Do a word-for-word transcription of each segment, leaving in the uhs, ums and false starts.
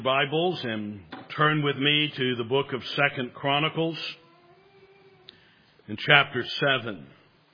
Bibles and turn with me to the book of Second Chronicles in chapter seven.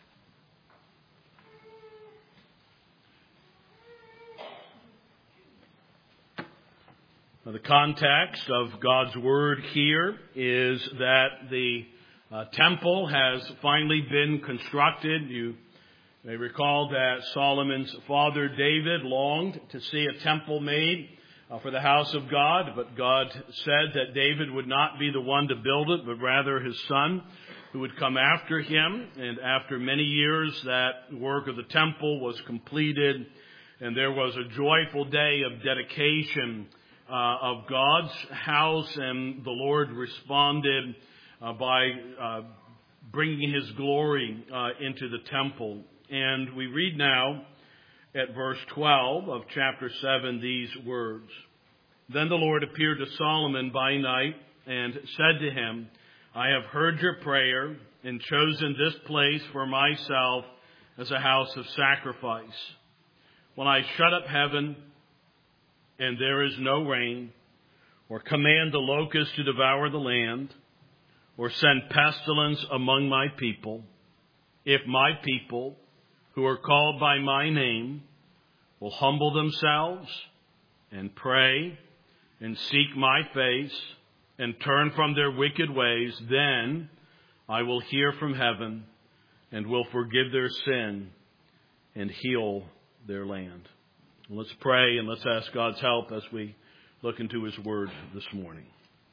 Now, the context of God's word here is that the uh, temple has finally been constructed. You may recall that Solomon's father David longed to see a temple made Uh, for the house of God, but God said that David would not be the one to build it, but rather his son who would come after him. And after many years, that work of the temple was completed, and there was a joyful day of dedication uh, of God's house, and the Lord responded uh, by uh, bringing his glory uh, into the temple. And we read now at verse twelve of chapter seven, these words. Then the Lord appeared to Solomon by night and said to him, I have heard your prayer and chosen this place for myself as a house of sacrifice. When I shut up heaven and there is no rain, or command the locusts to devour the land, or send pestilence among my people, if my people who are called by my name will humble themselves and pray and seek my face and turn from their wicked ways, then I will hear from heaven and will forgive their sin and heal their land. Let's pray and let's ask God's help as we look into his word this morning.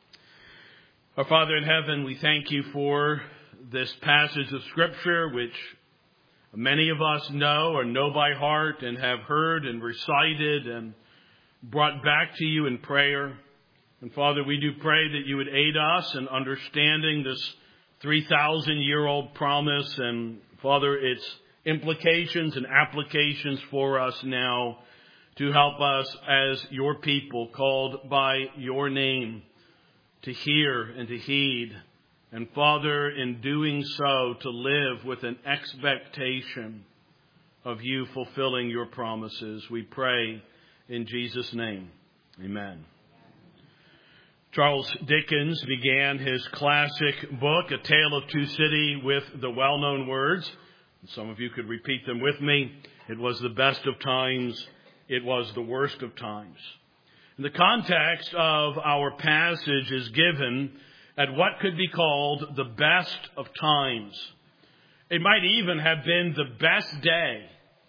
Our Father in heaven, we thank you for this passage of Scripture, which many of us know or know by heart and have heard and recited and brought back to you in prayer. And Father, we do pray that you would aid us in understanding this three thousand year old promise and, Father, its implications and applications for us now to help us as your people called by your name to hear and to heed. And Father, in doing so, to live with an expectation of you fulfilling your promises. We pray in Jesus' name. Amen. Charles Dickens began his classic book, A Tale of Two Cities, with the well-known words. Some of you could repeat them with me. It was the best of times. It was the worst of times. And the context of our passage is given at what could be called the best of times. It might even have been the best day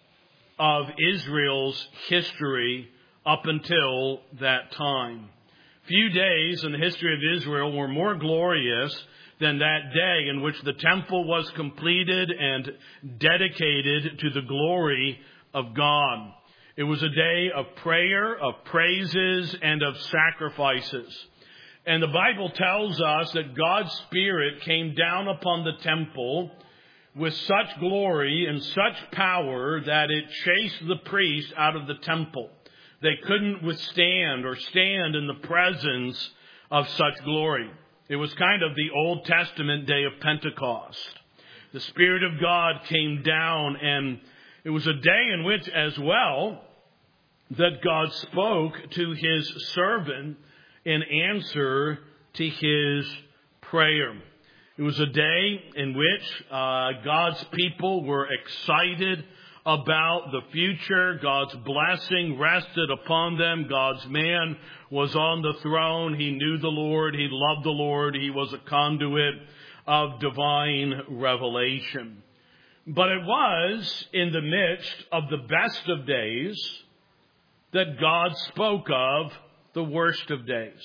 of Israel's history up until that time. Few days in the history of Israel were more glorious than that day in which the temple was completed and dedicated to the glory of God. It was a day of prayer, of praises, and of sacrifices. And the Bible tells us that God's Spirit came down upon the temple with such glory and such power that it chased the priests out of the temple. They couldn't withstand or stand in the presence of such glory. It was kind of the Old Testament day of Pentecost. The Spirit of God came down, and it was a day in which as well that God spoke to his servant in answer to his prayer. It was a day in which uh, God's people were excited about the future. God's blessing rested upon them. God's man was on the throne. He knew the Lord. He loved the Lord. He was a conduit of divine revelation. But it was in the midst of the best of days that God spoke of the worst of days.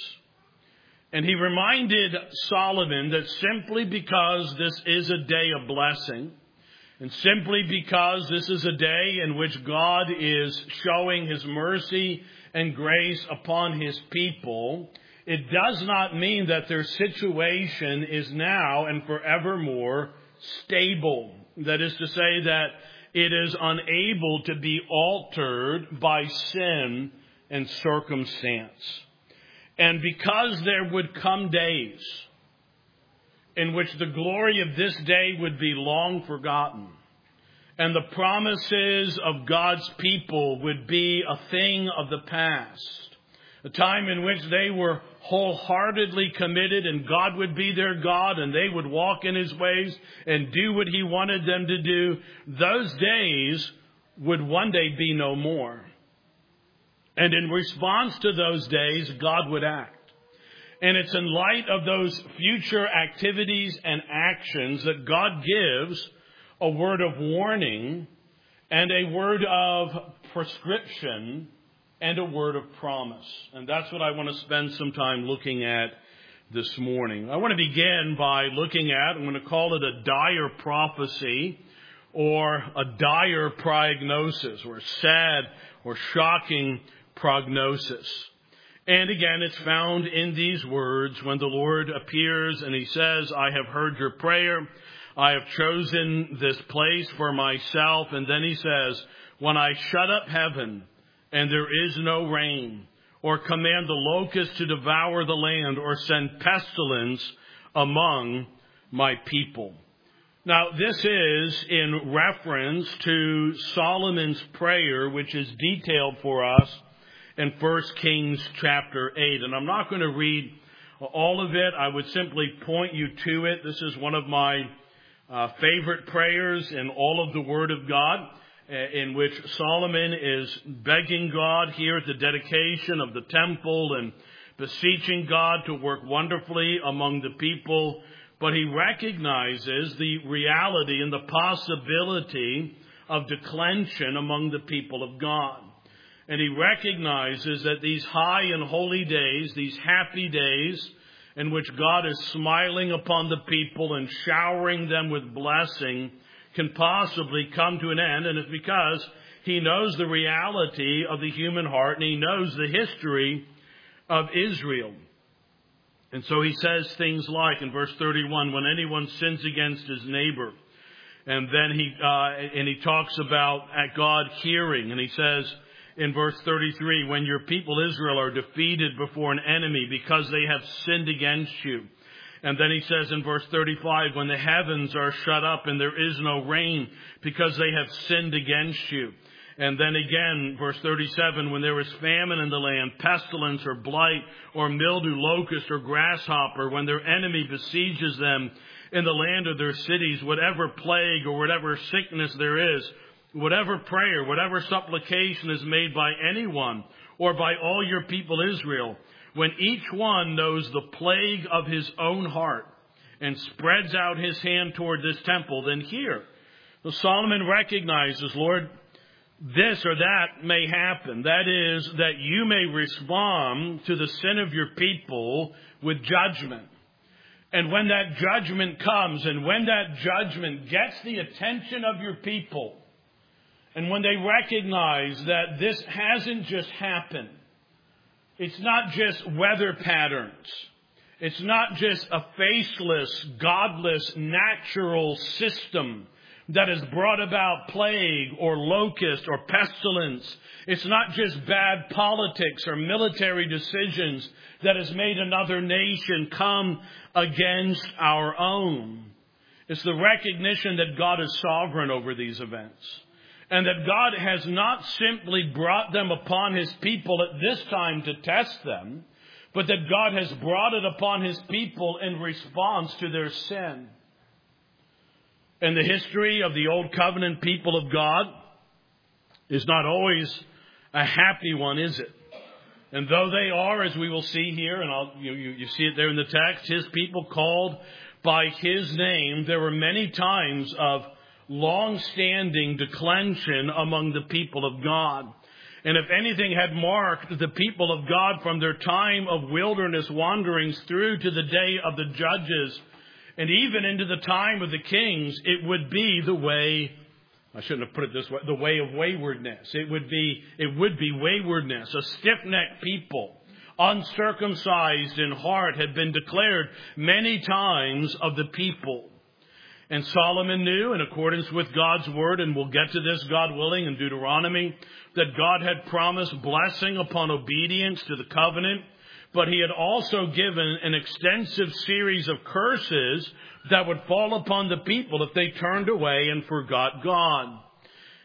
And he reminded Solomon that simply because this is a day of blessing, and simply because this is a day in which God is showing his mercy and grace upon his people, it does not mean that their situation is now and forevermore stable. That is to say that it is unable to be altered by sin and circumstance. And because there would come days in which the glory of this day would be long forgotten, and the promises of God's people would be a thing of the past, a time in which they were wholeheartedly committed and God would be their God and they would walk in His ways and do what He wanted them to do. Those days would one day be no more. And in response to those days, God would act. And it's in light of those future activities and actions that God gives a word of warning and a word of prescription and a word of promise. And that's what I want to spend some time looking at this morning. I want to begin by looking at, I'm going to call it a dire prophecy or a dire prognosis or sad or shocking prognosis. And again, it's found in these words when the Lord appears and He says, I have heard your prayer. I have chosen this place for myself. And then He says, when I shut up heaven and there is no rain, or command the locusts to devour the land, or send pestilence among my people. Now, this is in reference to Solomon's prayer, which is detailed for us in First Kings chapter eight. And I'm not going to read all of it. I would simply point you to it. This is one of my uh, favorite prayers in all of the Word of God, in which Solomon is begging God here at the dedication of the temple and beseeching God to work wonderfully among the people. But he recognizes the reality and the possibility of declension among the people of God. And he recognizes that these high and holy days, these happy days in which God is smiling upon the people and showering them with blessing, can possibly come to an end. And it's because he knows the reality of the human heart and he knows the history of Israel. And so he says things like in verse thirty-one, when anyone sins against his neighbor, and then he uh, and he talks about at God hearing, and he says in verse thirty-three, when your people Israel are defeated before an enemy because they have sinned against you. And then he says in verse thirty-five, when the heavens are shut up and there is no rain because they have sinned against you. And then again, verse thirty-seven, when there is famine in the land, pestilence or blight or mildew, locust or grasshopper, when their enemy besieges them in the land of their cities, whatever plague or whatever sickness there is, whatever prayer, whatever supplication is made by anyone or by all your people Israel, when each one knows the plague of his own heart and spreads out his hand toward this temple, then here, so Solomon recognizes, Lord, this or that may happen. That is, that you may respond to the sin of your people with judgment. And when that judgment comes, and when that judgment gets the attention of your people, and when they recognize that this hasn't just happened, it's not just weather patterns. It's not just a faceless, godless, natural system that has brought about plague or locust or pestilence. It's not just bad politics or military decisions that has made another nation come against our own. It's the recognition that God is sovereign over these events. And that God has not simply brought them upon His people at this time to test them, but that God has brought it upon His people in response to their sin. And the history of the Old Covenant people of God is not always a happy one, is it? And though they are, as we will see here, and I'll, you, you, you see it there in the text, His people called by His name, there were many times of long-standing declension among the people of God. And if anything had marked the people of God from their time of wilderness wanderings through to the day of the judges, and even into the time of the kings, it would be the way, I shouldn't have put it this way, the way of waywardness. It would be, it would be waywardness. A stiff-necked people, uncircumcised in heart, had been declared many times of the people. And Solomon knew, in accordance with God's word, and we'll get to this, God willing, in Deuteronomy, that God had promised blessing upon obedience to the covenant, but He had also given an extensive series of curses that would fall upon the people if they turned away and forgot God.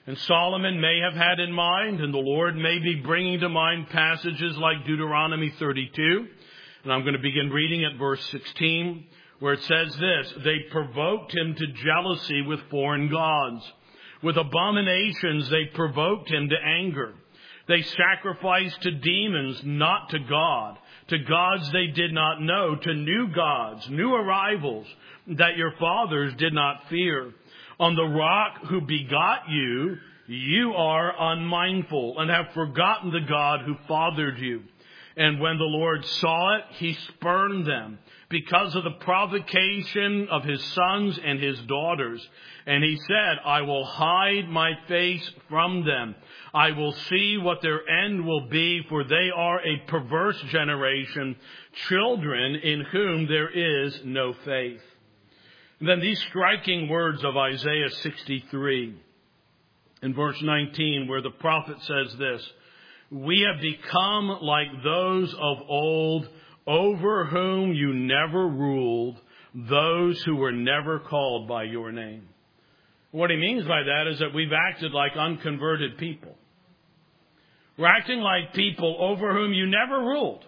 And Solomon may have had in mind, and the Lord may be bringing to mind passages like Deuteronomy thirty-two. And I'm going to begin reading at verse sixteen, where it says this: they provoked him to jealousy with foreign gods. With abominations they provoked him to anger. They sacrificed to demons, not to God, to gods they did not know, to new gods, new arrivals that your fathers did not fear. On the rock who begot you, you are unmindful and have forgotten the God who fathered you. And when the Lord saw it, he spurned them because of the provocation of his sons and his daughters. And he said, I will hide my face from them. I will see what their end will be, for they are a perverse generation, children in whom there is no faith. And then these striking words of Isaiah sixty-three in verse nineteen, where the prophet says this: we have become like those of old, over whom you never ruled, those who were never called by your name. What he means by that is that we've acted like unconverted people. We're acting like people over whom you never ruled,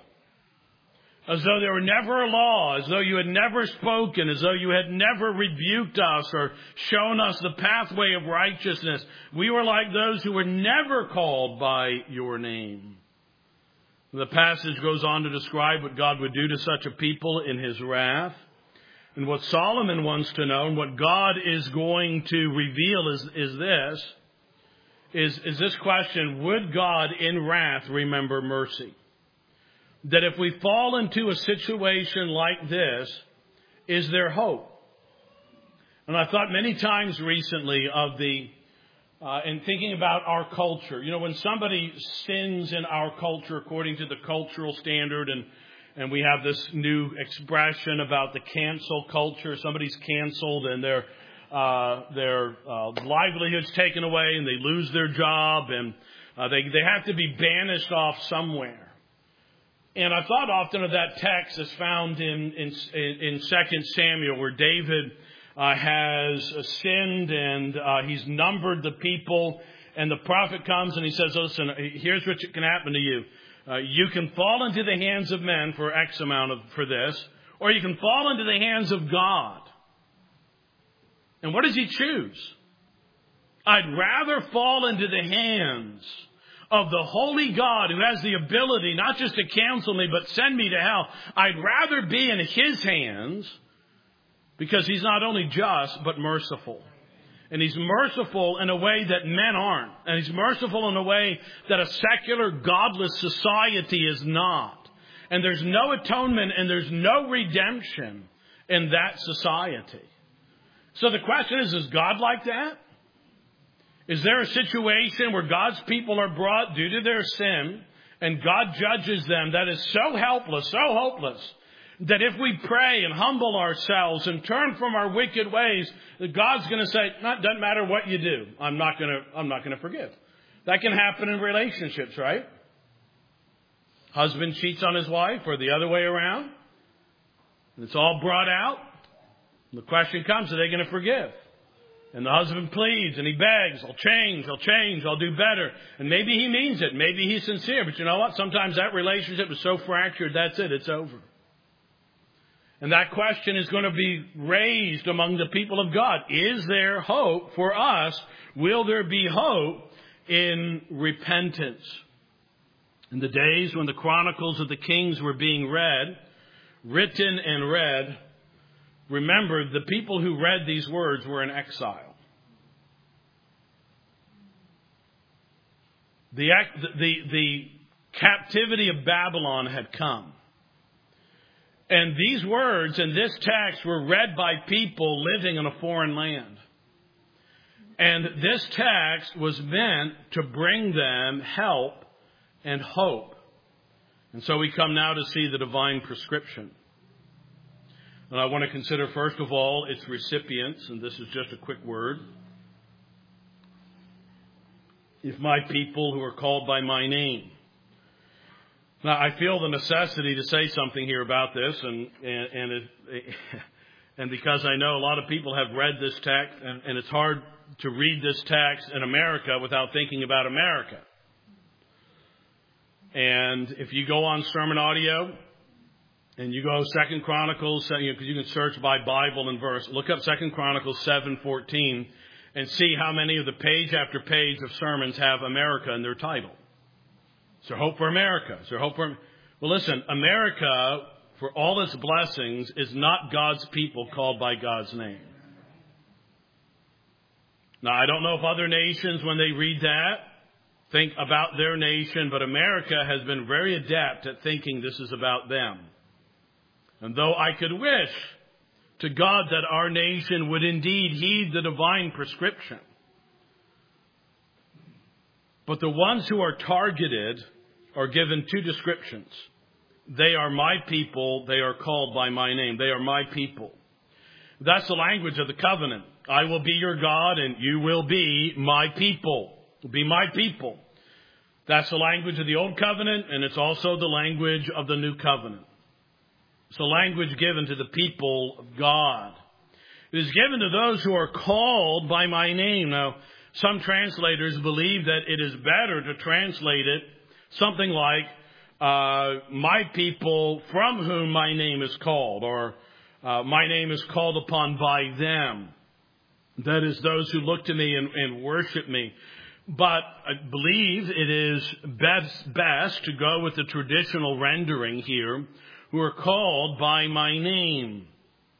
as though there were never a law, as though you had never spoken, as though you had never rebuked us or shown us the pathway of righteousness. We were like those who were never called by your name. The passage goes on to describe what God would do to such a people in his wrath. And what Solomon wants to know, and what God is going to reveal is, is this, is, is this question: would God in wrath remember mercy? That if we fall into a situation like this, is there hope? And I thought many times recently of the, uh, in thinking about our culture, you know, when somebody sins in our culture according to the cultural standard, and, and we have this new expression about the cancel culture, somebody's canceled and their, uh, their, uh, livelihood's taken away and they lose their job, and, uh, they, they have to be banished off somewhere. And I thought often of that text as found in, in, in Second Samuel, where David uh, has sinned and uh, he's numbered the people, and the prophet comes and he says, listen, here's what can happen to you. Uh, you can fall into the hands of men for X amount of, for this, or you can fall into the hands of God. And what does he choose? I'd rather fall into the hands of the holy God, who has the ability not just to cancel me, but send me to hell. I'd rather be in his hands, because he's not only just, but merciful. And he's merciful in a way that men aren't. And he's merciful in a way that a secular, godless society is not. And there's no atonement and there's no redemption in that society. So the question is, is God like that? Is there a situation where God's people are brought due to their sin, and God judges them, that is so helpless, so hopeless, that if we pray and humble ourselves and turn from our wicked ways, that God's going to say, no, it doesn't matter what you do, I'm not going to, I'm not going to forgive. That can happen in relationships, right? Husband cheats on his wife, or the other way around. And it's all brought out. The question comes, are they going to forgive? And the husband pleads and he begs, I'll change, I'll change, I'll do better. And maybe he means it. Maybe he's sincere. But you know what? Sometimes that relationship is so fractured, that's it. It's over. And that question is going to be raised among the people of God. Is there hope for us? Will there be hope in repentance? In the days when the Chronicles of the Kings were being read, written and read, remember, the people who read these words were in exile. The, the, the captivity of Babylon had come. And these words in this text were read by people living in a foreign land. And this text was meant to bring them help and hope. And so we come now to see the divine prescription. And I want to consider, first of all, its recipients, and this is just a quick word. If my people who are called by my name. Now, I feel the necessity to say something here about this, and and and, it, and because I know a lot of people have read this text, and, and it's hard to read this text in America without thinking about America. And if you go on Sermon Audio and you go Second Chronicles, because you, know, you can search by Bible and verse, look up Second Chronicles seven fourteen and see how many of the page after page of sermons have America in their title. Is there hope for America? Is there hope for... Well, listen, America, for all its blessings, is not God's people called by God's name. Now, I don't know if other nations, when they read that, think about their nation, but America has been very adept at thinking this is about them. And though I could wish to God that our nation would indeed heed the divine prescription, but the ones who are targeted are given two descriptions. They are my people. They are called by my name. They are my people. That's the language of the covenant. I will be your God and you will be my people. Be my people. That's the language of the old covenant, and it's also the language of the new covenant. It's a language given to the people of God. It is given to those who are called by my name. Now, some translators believe that it is better to translate it something like, uh, my people from whom my name is called, or uh, my name is called upon by them. That is, those who look to me and, and worship me. But I believe it is best, best to go with the traditional rendering here, who are called by my name.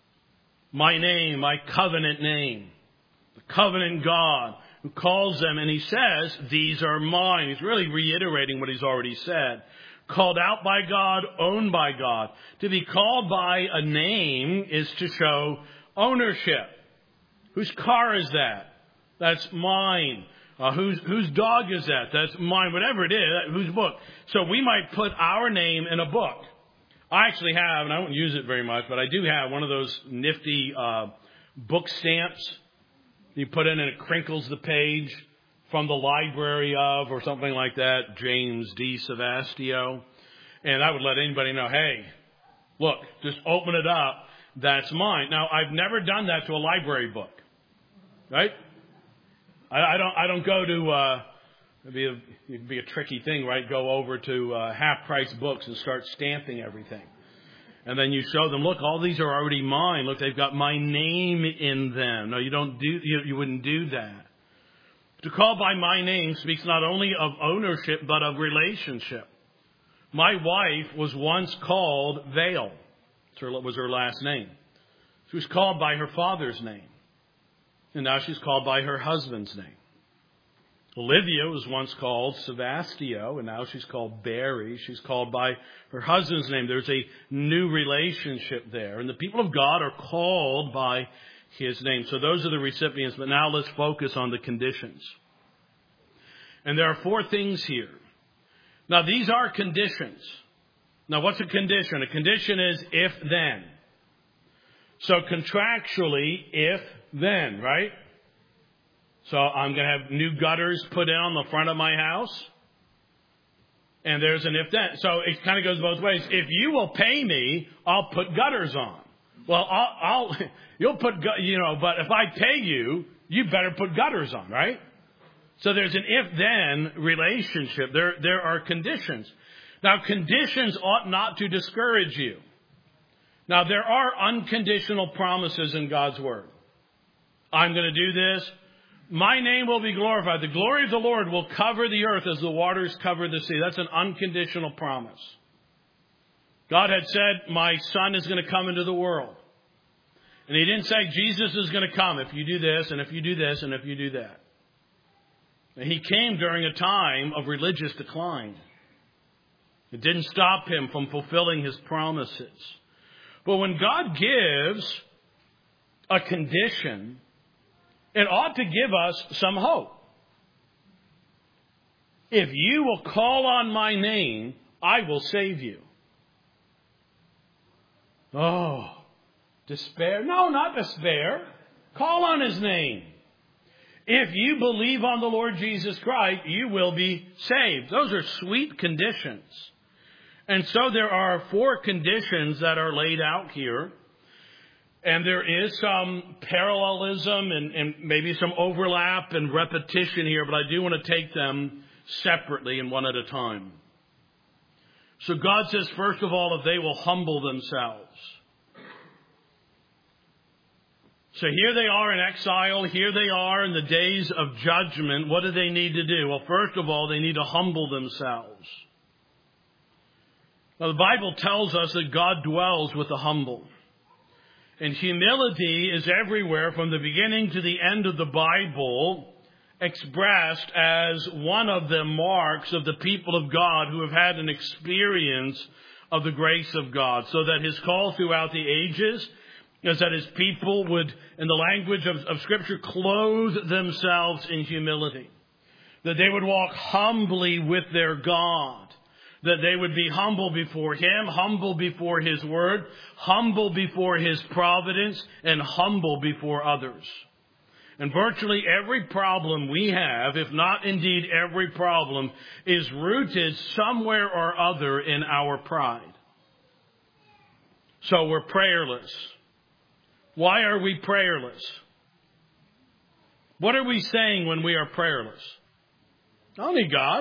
My name, my covenant name. The covenant God who calls them, and he says, these are mine. He's really reiterating what he's already said. Called out by God, owned by God. To be called by a name is to show ownership. Whose car is that? That's mine. Uh, whose, whose dog is that? That's mine. Whatever it is, whose book? So we might put our name in a book. I actually have, and I don't use it very much, but I do have one of those nifty uh, book stamps. You put in and it crinkles the page, from the library of, or something like that, James D. Savastio. And I would let anybody know, hey, look, just open it up. That's mine. Now, I've never done that to a library book. Right? I, I don't. I don't go to. Uh, it'd be a, it'd be a tricky thing, right? Go over to uh, half-price books and start stamping everything, and then you show them, look, all these are already mine. Look, they've got my name in them. No, you don't do. You, you wouldn't do that. To call by my name speaks not only of ownership but of relationship. My wife was once called Vale. That was her last name. She was called by her father's name. And now she's called by her husband's name. Olivia was once called Savastio, and now she's called Barry. She's called by her husband's name. There's a new relationship there. And the people of God are called by his name. So those are the recipients. But now let's focus on the conditions. And there are four things here. Now, these are conditions. Now, what's a condition? A condition is if then. So contractually, if then, right? So I'm going to have new gutters put in on the front of my house. And there's an if then. So it kind of goes both ways. If you will pay me, I'll put gutters on. Well, I'll, I'll you'll put, you know, but if I pay you, you better put gutters on, right? So there's an if-then relationship. There, there are conditions. Now, conditions ought not to discourage you. Now, there are unconditional promises in God's Word. I'm going to do this. My name will be glorified. The glory of the Lord will cover the earth as the waters cover the sea. That's an unconditional promise. God had said, my son is going to come into the world. And he didn't say, Jesus is going to come if you do this, and if you do this, and if you do that. And he came during a time of religious decline. It didn't stop him from fulfilling his promises. But when God gives a condition, it ought to give us some hope. If you will call on my name, I will save you. Oh, despair? No, not despair. Call on his name. If you believe on the Lord Jesus Christ, you will be saved. Those are sweet conditions. And so there are four conditions that are laid out here. And there is some parallelism and, and maybe some overlap and repetition here, but I do want to take them separately and one at a time. So God says, first of all, if they will humble themselves. So here they are in exile. Here they are in the days of judgment. What do they need to do? Well, first of all, they need to humble themselves. Now, the Bible tells us that God dwells with the humble. And humility is everywhere from the beginning to the end of the Bible, expressed as one of the marks of the people of God who have had an experience of the grace of God. So that his call throughout the ages is that his people would, in the language of, of Scripture, clothe themselves in humility. That they would walk humbly with their God. That they would be humble before him, humble before his word, humble before his providence, and humble before others. And virtually every problem we have, if not indeed every problem, is rooted somewhere or other in our pride. So we're prayerless. Why are we prayerless? What are we saying when we are prayerless? I don't need God.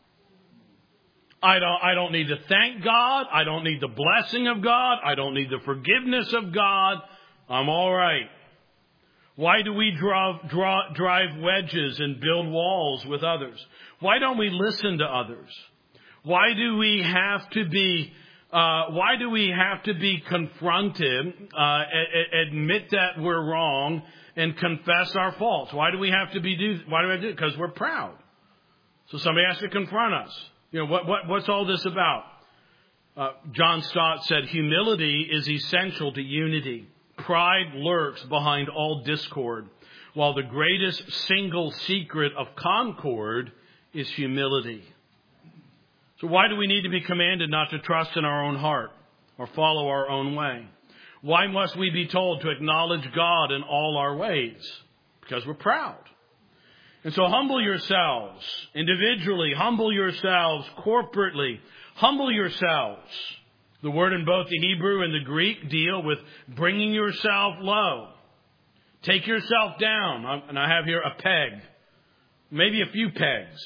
I don't, I don't need to thank God. I don't need the blessing of God. I don't need the forgiveness of God. I'm all right. Why do we draw, draw, drive wedges and build walls with others? Why don't we listen to others? Why do we have to be, uh, why do we have to be confronted, uh, a- admit that we're wrong and confess our faults? Why do we have to be do, why do we do it? Because we're proud. So somebody has to confront us. You know, what, what, what's all this about? Uh, John Stott said, humility is essential to unity. Pride lurks behind all discord, while the greatest single secret of concord is humility. So why do we need to be commanded not to trust in our own heart or follow our own way? Why must we be told to acknowledge God in all our ways? Because we're proud. And so humble yourselves individually, humble yourselves corporately, humble yourselves. The word in both the Hebrew and the Greek deal with bringing yourself low. Take yourself down. And I have here a peg, maybe a few pegs.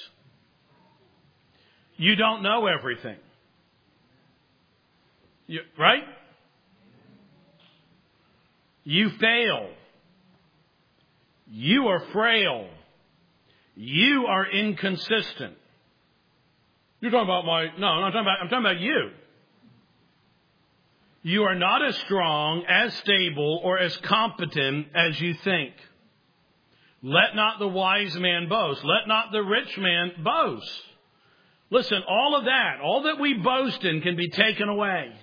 You don't know everything. You, right? You fail. You are frail. You are inconsistent. You're talking about my, no, I'm not talking about, I'm talking about you. You are not as strong, as stable, or as competent as you think. Let not the wise man boast. Let not the rich man boast. Listen, all of that, all that we boast in can be taken away.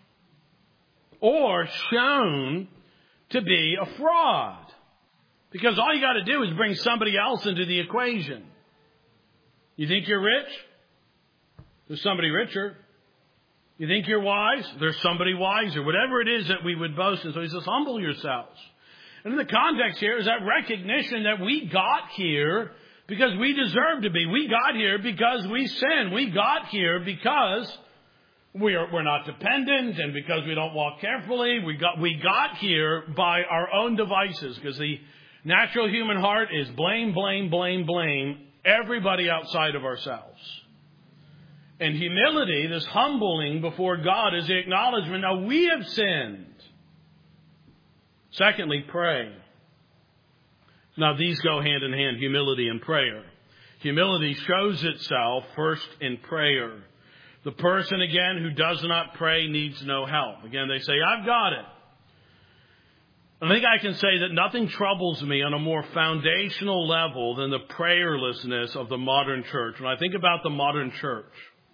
Or shown to be a fraud. Because all you got to do is bring somebody else into the equation. You think you're rich? There's somebody richer. You think you're wise? There's somebody wiser. Whatever it is that we would boast in. So he says, humble yourselves. And in the context here is that recognition that we got here because we deserve to be. We got here because we sin. We got here because we are, we're not dependent and because we don't walk carefully. We got, we got here by our own devices because the natural human heart is blame, blame, blame, blame everybody outside of ourselves. And humility, this humbling before God, is the acknowledgement, now we have sinned. Secondly, pray. Now these go hand in hand, humility and prayer. Humility shows itself first in prayer. The person, again, who does not pray needs no help. Again, they say, I've got it. I think I can say that nothing troubles me on a more foundational level than the prayerlessness of the modern church. When I think about the modern church,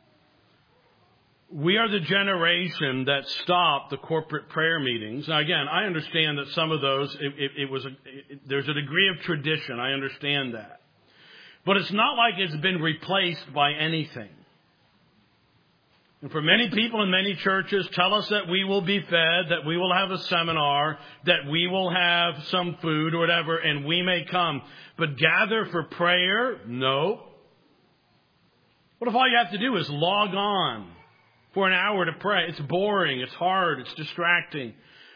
we are the generation that stopped the corporate prayer meetings. Now, again, I understand that some of those, it, it, it was a, it, there's a degree of tradition. I understand that. But it's not like it's been replaced by anything. And for many people in many churches, tell us that we will be fed, that we will have a seminar, that we will have some food or whatever, and we may come. But gather for prayer? No. What if all you have to do is log on for an hour to pray? It's boring, it's hard, it's distracting.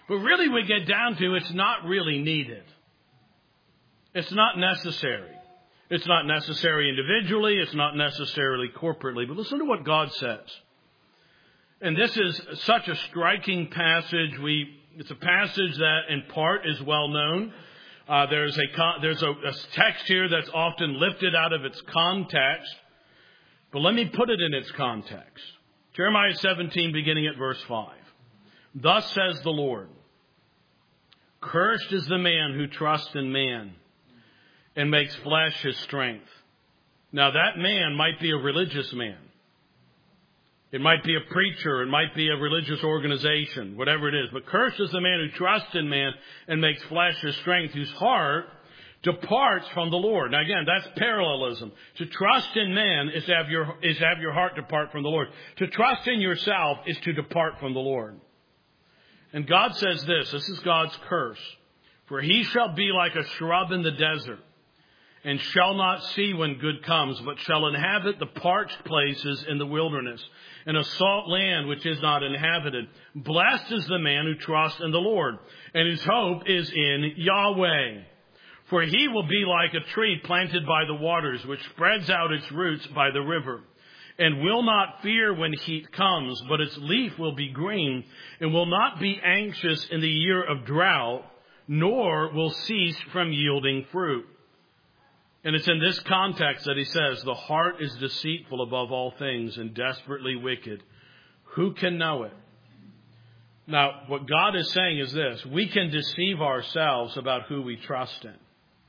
But really we get down to it's not really needed. It's not necessary. It's not necessary individually. It's not necessarily corporately. But listen to what God says. And this is such a striking passage. We It's a passage that in part is well known. Uh, there's a there's a, a text here that's often lifted out of its context. But let me put it in its context. Jeremiah seventeen, beginning at verse five. Thus says the Lord, cursed is the man who trusts in man and makes flesh his strength. Now that man might be a religious man. It might be a preacher. It might be a religious organization, whatever it is. But cursed is the man who trusts in man and makes flesh his strength, whose heart departs from the Lord. Now again, that's parallelism. To trust in man is to have your, is to have your heart depart from the Lord. To trust in yourself is to depart from the Lord. And God says this, this is God's curse. For he shall be like a shrub in the desert, and shall not see when good comes, but shall inhabit the parched places in the wilderness, in a salt land which is not inhabited. Blessed is the man who trusts in the Lord, and whose hope is in Yahweh. For he will be like a tree planted by the waters, which spreads out its roots by the river, and will not fear when heat comes, but its leaf will be green, and will not be anxious in the year of drought, nor will cease from yielding fruit. And it's in this context that he says, the heart is deceitful above all things and desperately wicked. Who can know it? Now, what God is saying is this. We can deceive ourselves about who we trust in.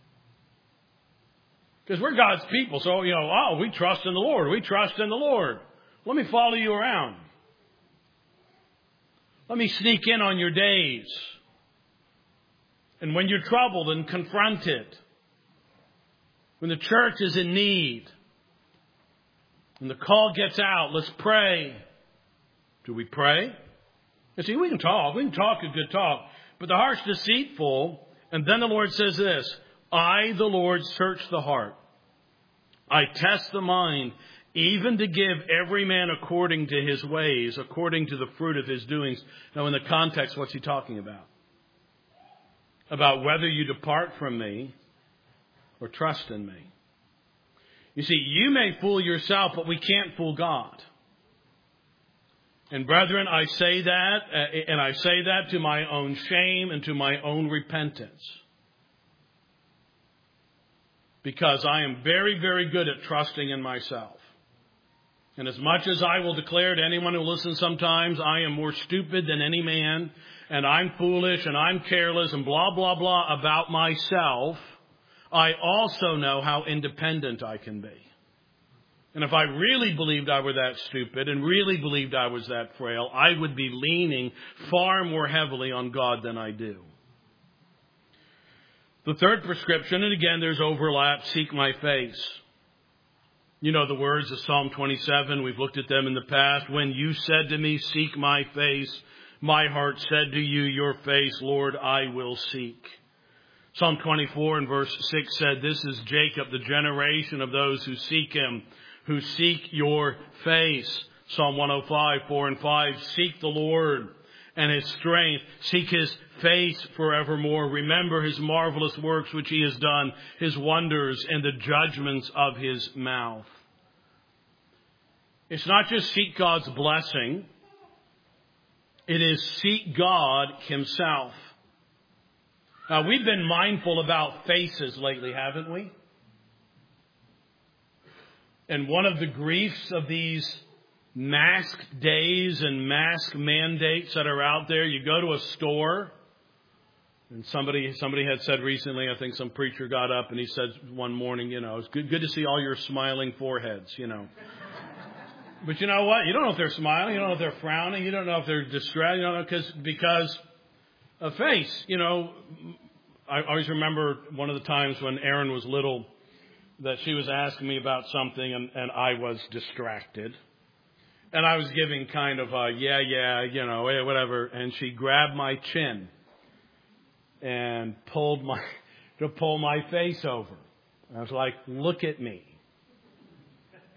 Because we're God's people. So, you know, oh, we trust in the Lord. We trust in the Lord. Let me follow you around. Let me sneak in on your days. And when you're troubled and confronted, when the church is in need, when the call gets out, let's pray. Do we pray? You see, we can talk. We can talk a good talk. But the heart's deceitful. And then the Lord says this, I, the Lord, search the heart. I test the mind, even to give every man according to his ways, according to the fruit of his doings. Now, in the context, what's he talking about? About whether you depart from me or trust in me. You see, you may fool yourself, but we can't fool God. And brethren, I say that, and I say that to my own shame and to my own repentance. Because I am very, very good at trusting in myself. And as much as I will declare to anyone who listens sometimes, I am more stupid than any man, and I'm foolish, and I'm careless, and blah, blah, blah about myself, I also know how independent I can be. And if I really believed I were that stupid and really believed I was that frail, I would be leaning far more heavily on God than I do. The third prescription, and again there's overlap, seek my face. You know the words of Psalm twenty-seven. We've looked at them in the past. When you said to me, seek my face, my heart said to you, your face, Lord, I will seek. Psalm twenty-four and verse six said, this is Jacob, the generation of those who seek him, who seek your face. Psalm one oh five, four and five, seek the Lord and his strength. Seek his face forevermore. Remember his marvelous works which he has done, his wonders and the judgments of his mouth. It's not just seek God's blessing. It is seek God himself. Now, we've been mindful about faces lately, haven't we? And one of the griefs of these mask days and mask mandates that are out there, you go to a store, and somebody somebody had said recently, I think some preacher got up and he said one morning, you know, it's good, good to see all your smiling foreheads, you know. But you know what? You don't know if they're smiling, you don't know if they're frowning, you don't know if they're distressed, you don't know because because a face, you know. I always remember one of the times when Erin was little that she was asking me about something and, and I was distracted. And I was giving kind of a, yeah, yeah, you know, whatever. And she grabbed my chin and pulled my, to pull my face over. I was like, look at me.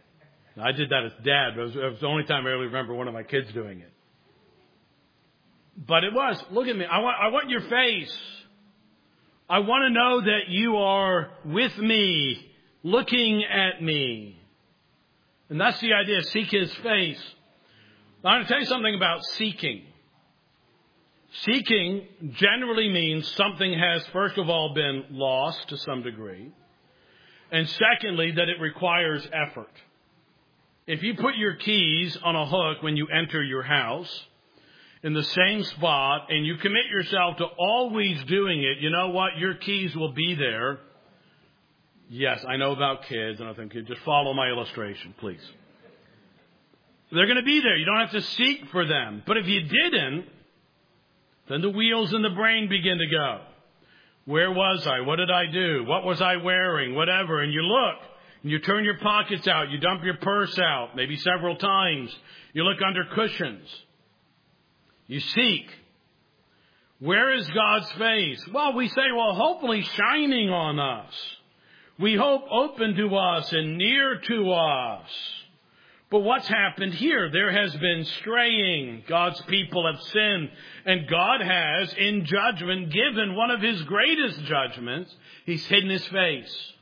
I did that as dad, but it was, it was the only time I really remember one of my kids doing it. But it was, look at me, I want, I want your face. I want to know that you are with me, looking at me. And that's the idea, seek his face. I want to tell you something about seeking. Seeking generally means something has, first of all, been lost to some degree. And secondly, that it requires effort. If you put your keys on a hook when you enter your house in the same spot and you commit yourself to always doing it, you know what? Your keys will be there. Yes, I know about kids, and I think you just follow my illustration, please. They're going to be there. You don't have to seek for them. But if you didn't, then the wheels in the brain begin to go. Where was I? What did I do? What was I wearing? Whatever. And you look, and you turn your pockets out. You dump your purse out, maybe several times. You look under cushions. You seek. Where is God's face? Well, we say, well, hopefully shining on us. We hope open to us and near to us. But what's happened here? There has been straying. God's people have sinned. And God has, in judgment, given one of his greatest judgments. He's hidden his face.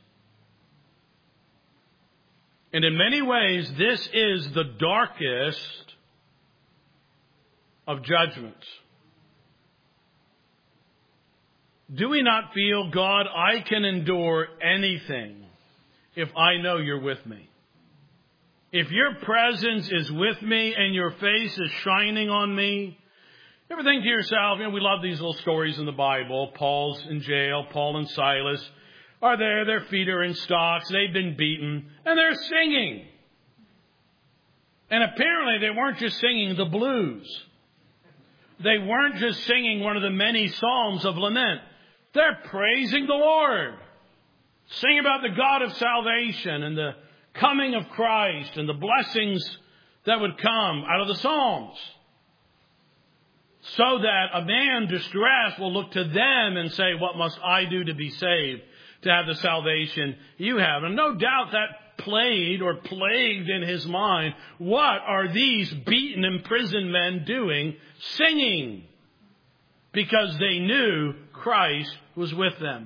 And in many ways, this is the darkest of judgments. Do we not feel, God, I can endure anything if I know you're with me? If your presence is with me and your face is shining on me, you ever think to yourself, you know, we love these little stories in the Bible. Paul's in jail, Paul and Silas are there, their feet are in stocks, they've been beaten, and they're singing. And apparently they weren't just singing the blues. They weren't just singing one of the many psalms of lament. They're praising the Lord. Sing about the God of salvation and the coming of Christ and the blessings that would come out of the Psalms. So that a man distressed will look to them and say, what must I do to be saved, to have the salvation you have? And no doubt that played or plagued in his mind, what are these beaten, imprisoned men doing? Singing. Because they knew Christ was with them.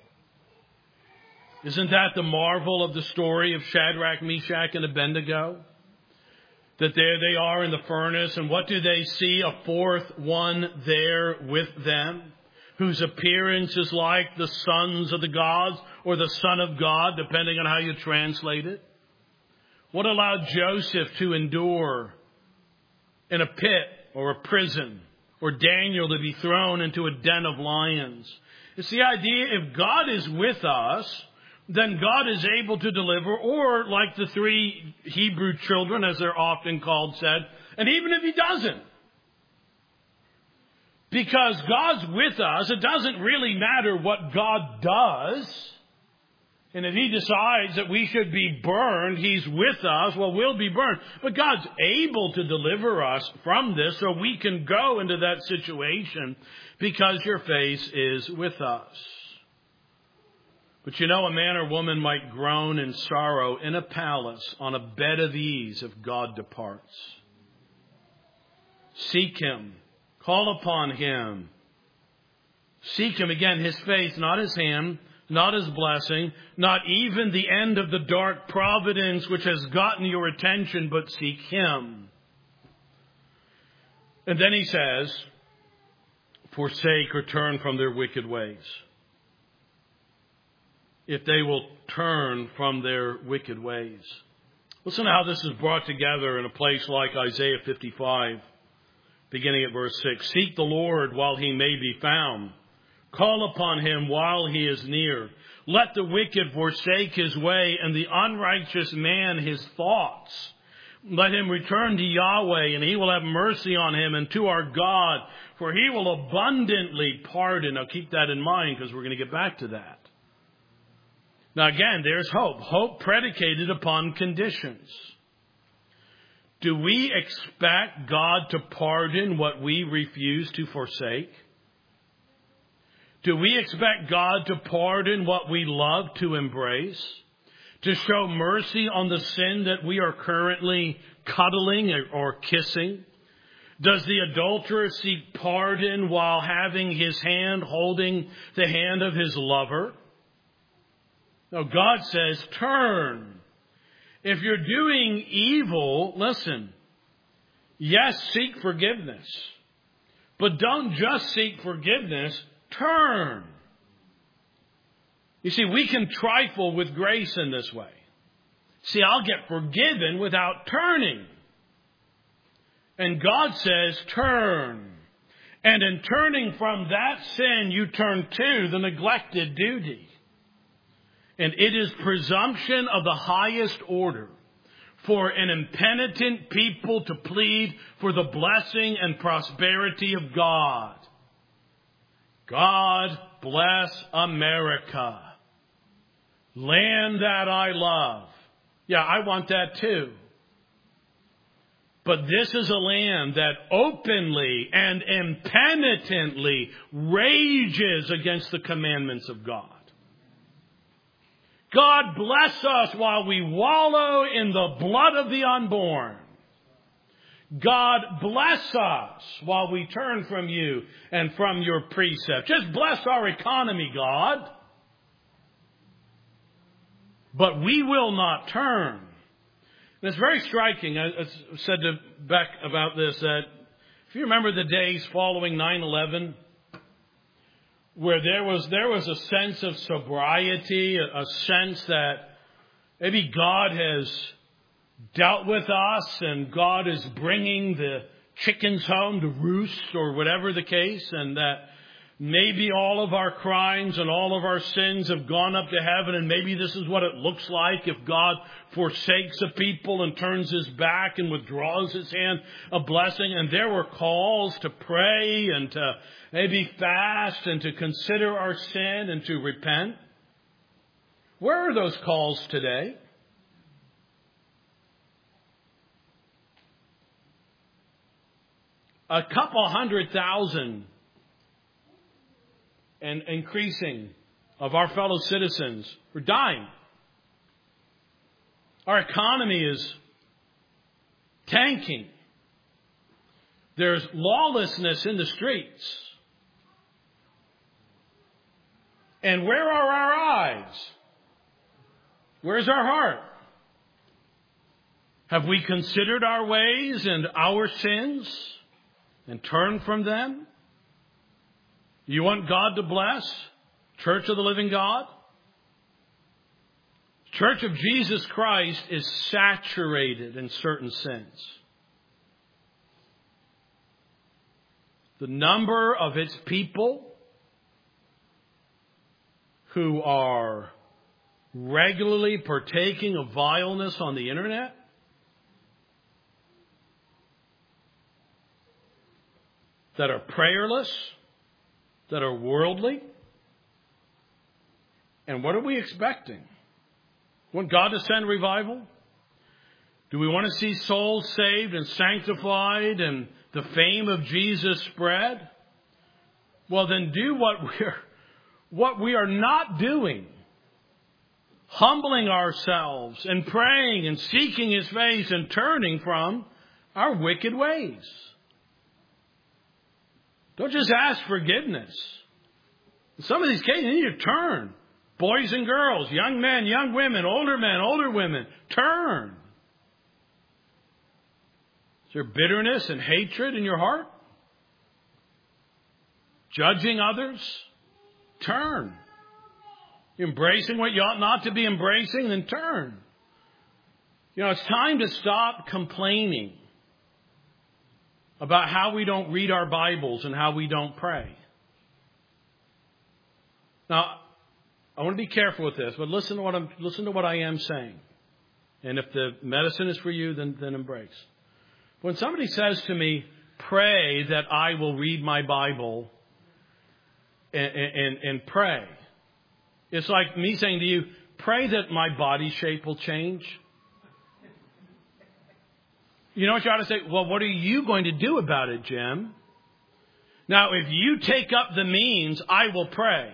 Isn't that the marvel of the story of Shadrach, Meshach, and Abednego? That there they are in the furnace, and what do they see? A fourth one there with them, whose appearance is like the sons of the gods, or the Son of God, depending on how you translate it. What allowed Joseph to endure in a pit or a prison, or Daniel to be thrown into a den of lions? It's the idea, if God is with us, then God is able to deliver, or like the three Hebrew children, as they're often called, said, and even if he doesn't. Because God's with us, it doesn't really matter what God does. And if he decides that we should be burned, he's with us, well, we'll be burned. But God's able to deliver us from this so we can go into that situation because your face is with us. But you know, a man or woman might groan in sorrow in a palace on a bed of ease if God departs. Seek him. Call upon him. Seek him, again, his face, not his hand, not his blessing, not even the end of the dark providence which has gotten your attention, but seek him. And then he says, forsake or turn from their wicked ways. If they will turn from their wicked ways. Listen to how this is brought together in a place like Isaiah fifty-five, beginning at verse six. Seek the Lord while he may be found. Call upon him while he is near. Let the wicked forsake his way, and the unrighteous man his thoughts. Let him return to Yahweh, and he will have mercy on him, and to our God, for he will abundantly pardon. Now keep that in mind, because we're going to get back to that. Now again, there's hope. Hope predicated upon conditions. Do we expect God to pardon what we refuse to forsake? Do we expect God to pardon what we love to embrace? To show mercy on the sin that we are currently cuddling or kissing? Does the adulterer seek pardon while having his hand holding the hand of his lover? No, God says, turn. If you're doing evil, listen, yes, seek forgiveness. But don't just seek forgiveness, turn. You see, we can trifle with grace in this way. See, I'll get forgiven without turning. And God says, turn. And in turning from that sin, you turn to the neglected duty. And it is presumption of the highest order for an impenitent people to plead for the blessing and prosperity of God. God bless America. Land that I love. Yeah, I want that too. But this is a land that openly and impenitently rages against the commandments of God. God bless us while we wallow in the blood of the unborn. God bless us while we turn from you and from your precept. Just bless our economy, God. But we will not turn. And it's very striking. I said to Beck about this, that if you remember the days following nine eleven, where there was there was a sense of sobriety, a, a sense that maybe God has dealt with us and God is bringing the chickens home to roost or whatever the case, and that maybe all of our crimes and all of our sins have gone up to heaven, and maybe this is what it looks like if God forsakes a people and turns his back and withdraws his hand of blessing. And there were calls to pray and to maybe fast and to consider our sin and to repent. Where are those calls today? A couple hundred thousand and increasing of our fellow citizens are dying. Our economy is tanking. There's lawlessness in the streets. And where are our eyes? Where's our heart? Have we considered our ways and our sins and turned from them? You want God to bless? Church of the living God? Church of Jesus Christ is saturated in certain sins. The number of its people who are regularly partaking of vileness on the internet, that are prayerless, that are worldly. And what are we expecting? Want God to send revival? Do we want to see souls saved and sanctified and the fame of Jesus spread? Well, then do what we're what we are not doing. Humbling ourselves and praying and seeking his face and turning from our wicked ways. Don't just ask forgiveness. In some of these cases, you need to turn. Boys and girls, young men, young women, older men, older women, turn. Is there bitterness and hatred in your heart? Judging others? Turn. You're embracing what you ought not to be embracing? Then turn. You know, it's time to stop complaining about how we don't read our Bibles and how we don't pray. Now, I want to be careful with this, but listen to what I'm listen to what I am saying. And if the medicine is for you, then, then embrace. When somebody says to me, pray that I will read my Bible and, and, and pray, it's like me saying to you, pray that my body shape will change. You know what you ought to say? Well, what are you going to do about it, Jim? Now, if you take up the means, I will pray.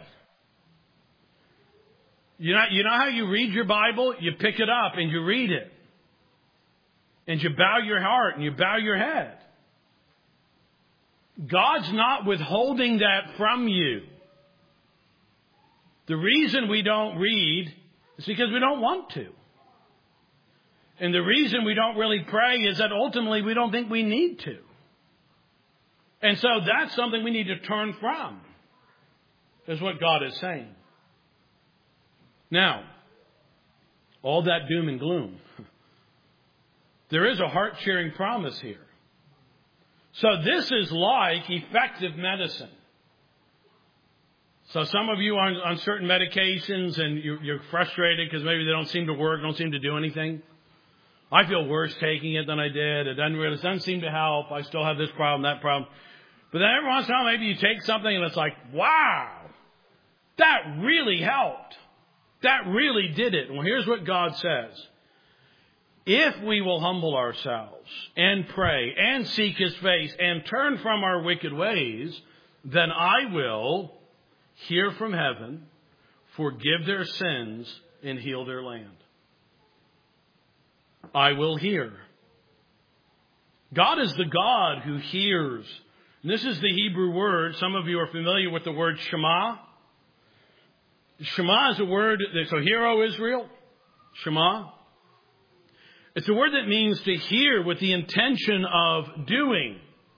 You know, you know how you read your Bible? You pick it up and you read it. And you bow your heart and you bow your head. God's not withholding that from you. The reason we don't read is because we don't want to. And the reason we don't really pray is that ultimately we don't think we need to. And so that's something we need to turn from, is what God is saying. Now, all that doom and gloom, there is a heart-cheering promise here. So this is like effective medicine. So some of you are on, on certain medications and you're, you're frustrated because maybe they don't seem to work, don't seem to do anything. I feel worse taking it than I did. It doesn't really, it doesn't seem to help. I still have this problem, that problem. But then every once in a while, maybe you take something and it's like, wow, that really helped. That really did it. Well, here's what God says. If we will humble ourselves and pray and seek His face and turn from our wicked ways, then I will hear from heaven, forgive their sins, and heal their land. I will hear. God is the God who hears. And this is the Hebrew word. Some of you are familiar with the word Shema. Shema is a word, so hear, O Israel. Shema. It's a word that means to hear with the intention of doing.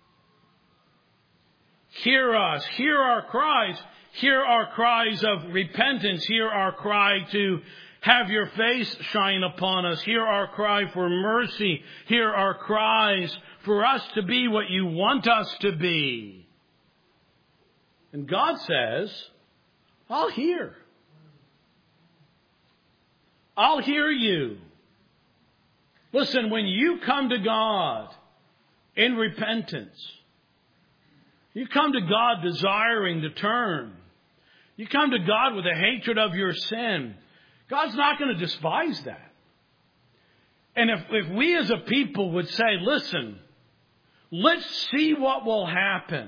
Hear us. Hear our cries. Hear our cries of repentance. Hear our cry to have your face shine upon us. Hear our cry for mercy. Hear our cries for us to be what you want us to be. And God says, I'll hear. I'll hear you. Listen, when you come to God in repentance, you come to God desiring to turn. You come to God with a hatred of your sin. God's not going to despise that. And if, if we as a people would say, listen, let's see what will happen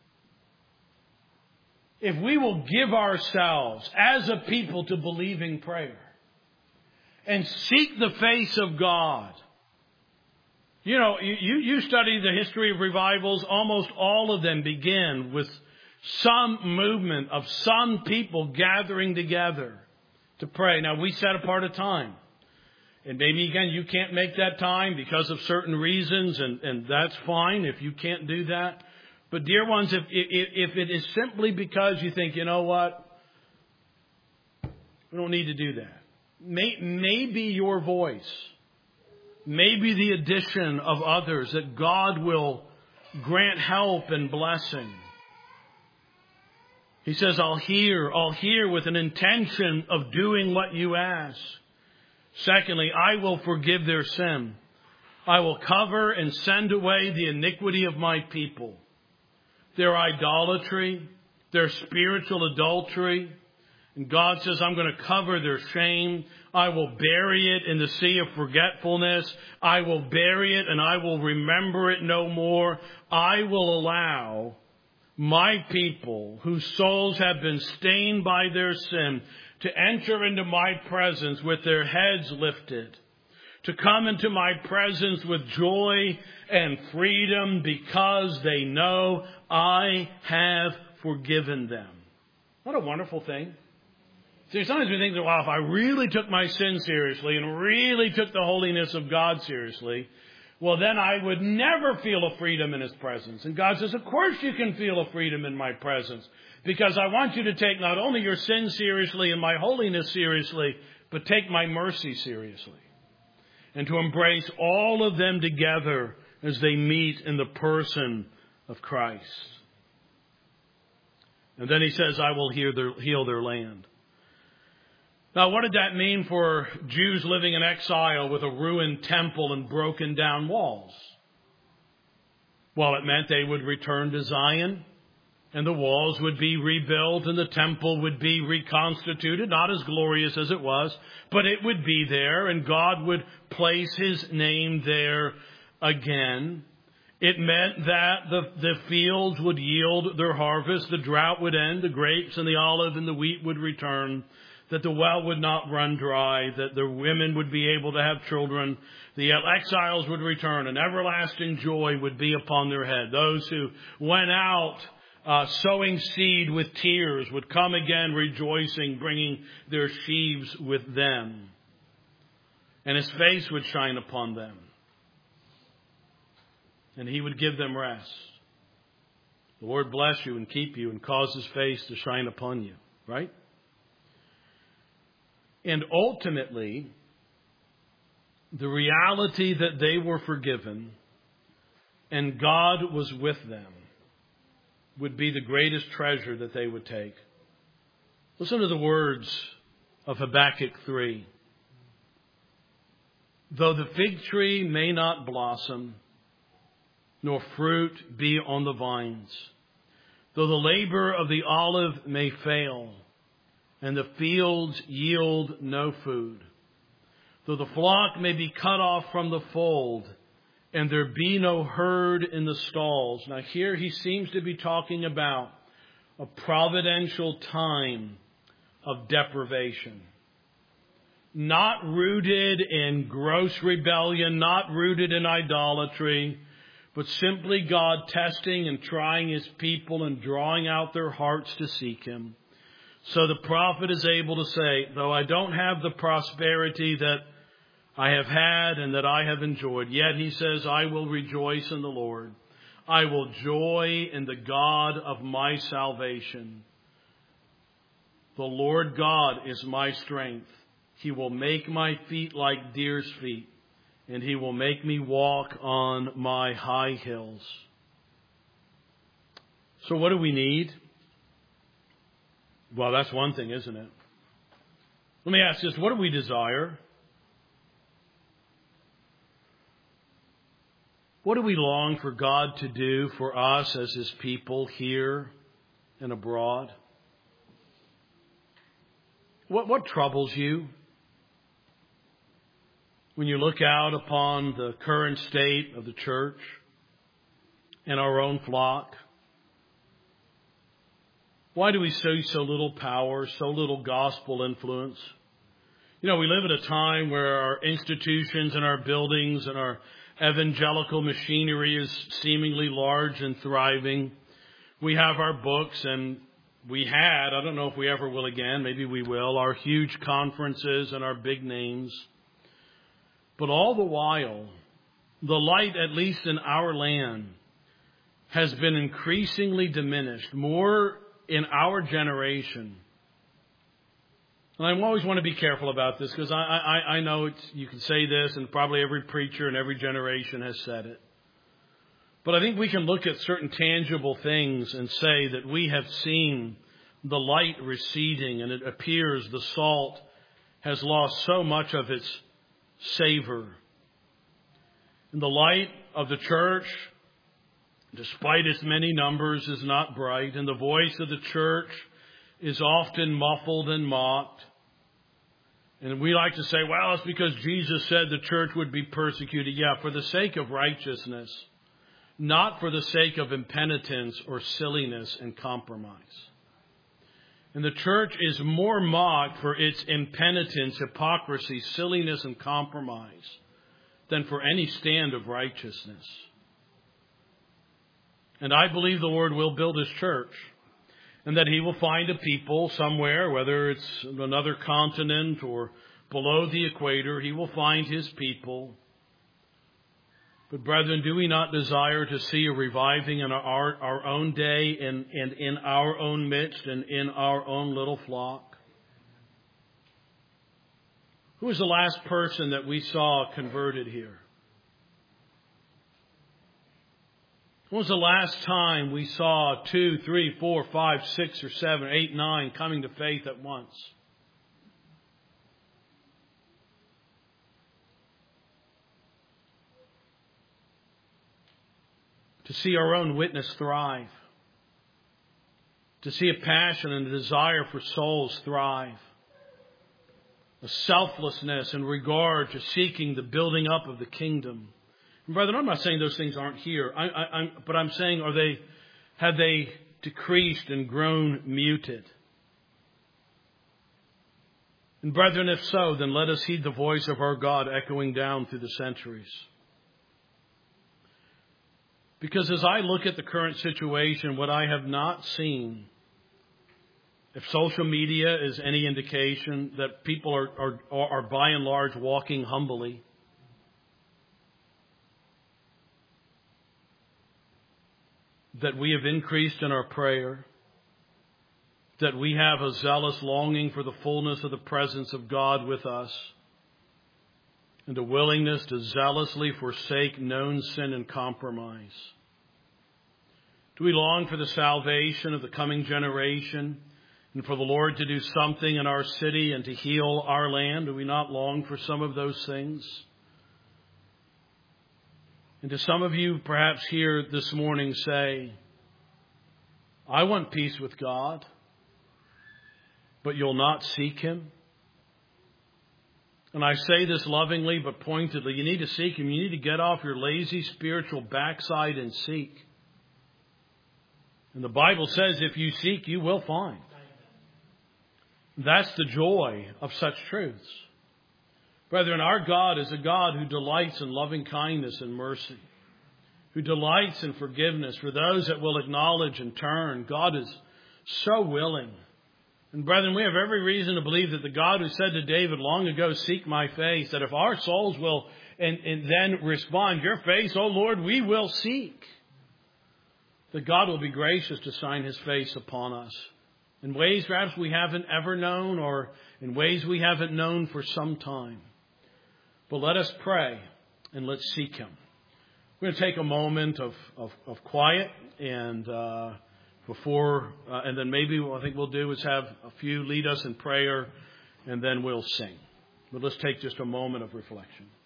if we will give ourselves as a people to believing prayer and seek the face of God. You know, you, you study the history of revivals. Almost all of them begin with some movement of some people gathering together to pray. Now, we set apart a time. And maybe, again, you can't make that time because of certain reasons, and, and that's fine if you can't do that. But, dear ones, if, if, if it is simply because you think, you know what, we don't need to do that. May, maybe your voice, maybe the addition of others, that God will grant help and blessing. He says, I'll hear, I'll hear with an intention of doing what you ask. Secondly, I will forgive their sin. I will cover and send away the iniquity of my people. Their idolatry, their spiritual adultery. And God says, I'm going to cover their shame. I will bury it in the sea of forgetfulness. I will bury it and I will remember it no more. I will allow my people whose souls have been stained by their sin to enter into my presence with their heads lifted, to come into my presence with joy and freedom because they know I have forgiven them. What a wonderful thing. See, sometimes we think that, well, if I really took my sin seriously and really took the holiness of God seriously, well, then I would never feel a freedom in His presence. And God says, of course you can feel a freedom in my presence, because I want you to take not only your sin seriously and my holiness seriously, but take my mercy seriously. And to embrace all of them together as they meet in the person of Christ. And then He says, I will heal their, heal their land. Now, what did that mean for Jews living in exile with a ruined temple and broken down walls? Well, it meant they would return to Zion, and the walls would be rebuilt, and the temple would be reconstituted, not as glorious as it was, but it would be there, and God would place His name there again. It meant that the, the fields would yield their harvest, the drought would end, the grapes and the olive and the wheat would return. that the well would not run dry, that the women would be able to have children, the exiles would return, and everlasting joy would be upon their head. Those who went out uh, sowing seed with tears would come again rejoicing, bringing their sheaves with them. And his face would shine upon them. And he would give them rest. The Lord bless you and keep you and cause his face to shine upon you. Right? And ultimately, the reality that they were forgiven and God was with them would be the greatest treasure that they would take. Listen to the words of Habakkuk three. Though the fig tree may not blossom, nor fruit be on the vines, though the labor of the olive may fail, and the fields yield no food, though the flock may be cut off from the fold, and there be no herd in the stalls. Now here he seems to be talking about a providential time of deprivation. Not rooted in gross rebellion, not rooted in idolatry, but simply God testing and trying his people and drawing out their hearts to seek him. So the prophet is able to say, though I don't have the prosperity that I have had and that I have enjoyed, yet he says, I will rejoice in the Lord. I will joy in the God of my salvation. The Lord God is my strength. He will make my feet like deer's feet, and he will make me walk on my high hills. So what do we need? Well, that's one thing, isn't it? Let me ask this. What do we desire? What do we long for God to do for us as his people here and abroad? What, what troubles you? When you look out upon the current state of the church and our own flock, why do we see so little power, so little gospel influence? You know, we live at a time where our institutions and our buildings and our evangelical machinery is seemingly large and thriving. We have our books, and we had, I don't know if we ever will again, maybe we will, our huge conferences and our big names. But all the while, the light, at least in our land, has been increasingly diminished, more in our generation. And I always want to be careful about this because I, I, I know it's, you can say this, and probably every preacher in every generation has said it. But I think we can look at certain tangible things and say that we have seen the light receding, and it appears the salt has lost so much of its savor. And the light of the church, despite its many numbers, is not bright, and the voice of the church is often muffled and mocked. And we like to say, well, it's because Jesus said the church would be persecuted. Yeah, for the sake of righteousness, not for the sake of impenitence or silliness and compromise. And the church is more mocked for its impenitence, hypocrisy, silliness, and compromise than for any stand of righteousness. And I believe the Lord will build his church, and that he will find a people somewhere, whether it's another continent or below the equator, he will find his people. But brethren, do we not desire to see a reviving in our, our own day and, and in our own midst and in our own little flock? Who was the last person that we saw converted here? When was the last time we saw two, three, four, five, six, or seven, eight, nine coming to faith at once? To see our own witness thrive. To see a passion and a desire for souls thrive. A selflessness and regard to seeking the building up of the kingdom. And brethren, I'm not saying those things aren't here, I, I, I'm, but I'm saying, are they, have they decreased and grown muted? And brethren, if so, then let us heed the voice of our God echoing down through the centuries. Because as I look at the current situation, what I have not seen, if social media is any indication, that people are, are, are by and large walking humbly. That we have increased in our prayer. That we have a zealous longing for the fullness of the presence of God with us. And a willingness to zealously forsake known sin and compromise. Do we long for the salvation of the coming generation and for the Lord to do something in our city and to heal our land? Do we not long for some of those things? And to some of you perhaps here this morning say, I want peace with God, but you'll not seek Him. And I say this lovingly but pointedly. You need to seek Him. You need to get off your lazy spiritual backside and seek. And the Bible says if you seek, you will find. That's the joy of such truths. Brethren, our God is a God who delights in loving kindness and mercy, who delights in forgiveness for those that will acknowledge and turn. God is so willing. And brethren, we have every reason to believe that the God who said to David long ago, seek my face, that if our souls will and, and then respond, your face, O Lord, we will seek, that God will be gracious to shine His face upon us in ways perhaps we haven't ever known or in ways we haven't known for some time. But let us pray and let's seek Him. We're going to take a moment of, of, of quiet and uh, before, uh, and then maybe what I think we'll do is have a few lead us in prayer and then we'll sing. But let's take just a moment of reflection.